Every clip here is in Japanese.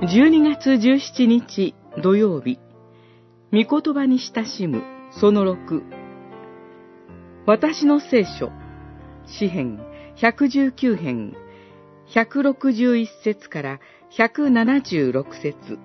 12月17日土曜日、御言葉に親しむその6。私の聖書、詩編119編、161節から176節。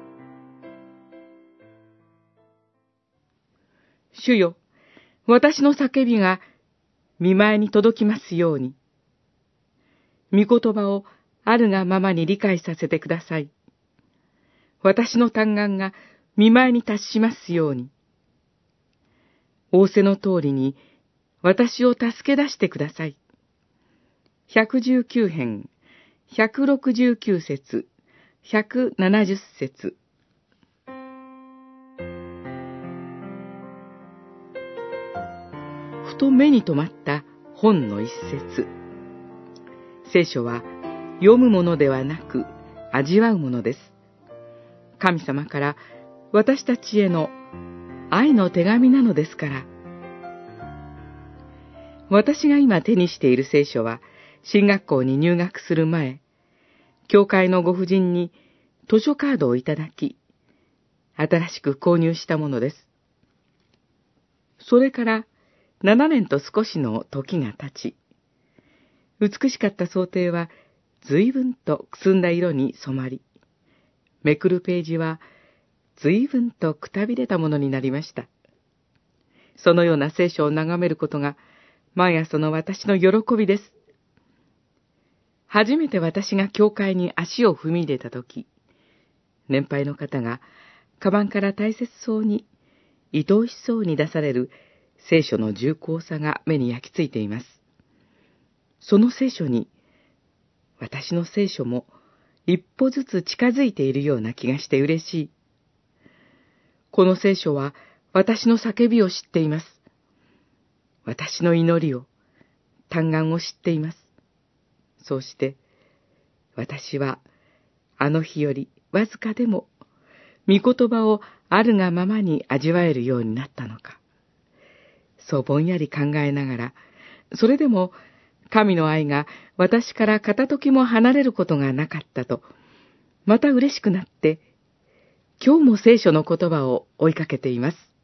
主よ、私の叫びが御前に届きますように。御言葉をあるがままに理解させてください。私の嘆願が御前に達しますように。仰せの通りに私を助け出してください。119編、169節、170節。ふと目に留まった本の一節。聖書は読むものではなく味わうものです。神様から私たちへの愛の手紙なのですから。私が今手にしている聖書は、進学校に入学する前、教会のご婦人に図書カードをいただき、新しく購入したものです。それから7年と少しの時が経ち、美しかった装丁は随分とくすんだ色に染まり、めくるページは随分とくたびれたものになりました。そのような聖書を眺めることが毎朝の私の喜びです。初めて私が教会に足を踏み入れたとき、年配の方がカバンから大切そうに、愛おしそうに出される聖書の重厚さが目に焼き付いています。その聖書に、私の聖書も一歩ずつ近づいているような気がして嬉しい。この聖書は私の叫びを知っています。私の祈りを、嘆願を知っています。そうして、私はあの日よりわずかでも、御言葉をあるがままに味わえるようになったのか。そうぼんやり考えながら、それでも神の愛が私から片時も離れることがなかったと、また嬉しくなって、今日も聖書の言葉を追いかけています。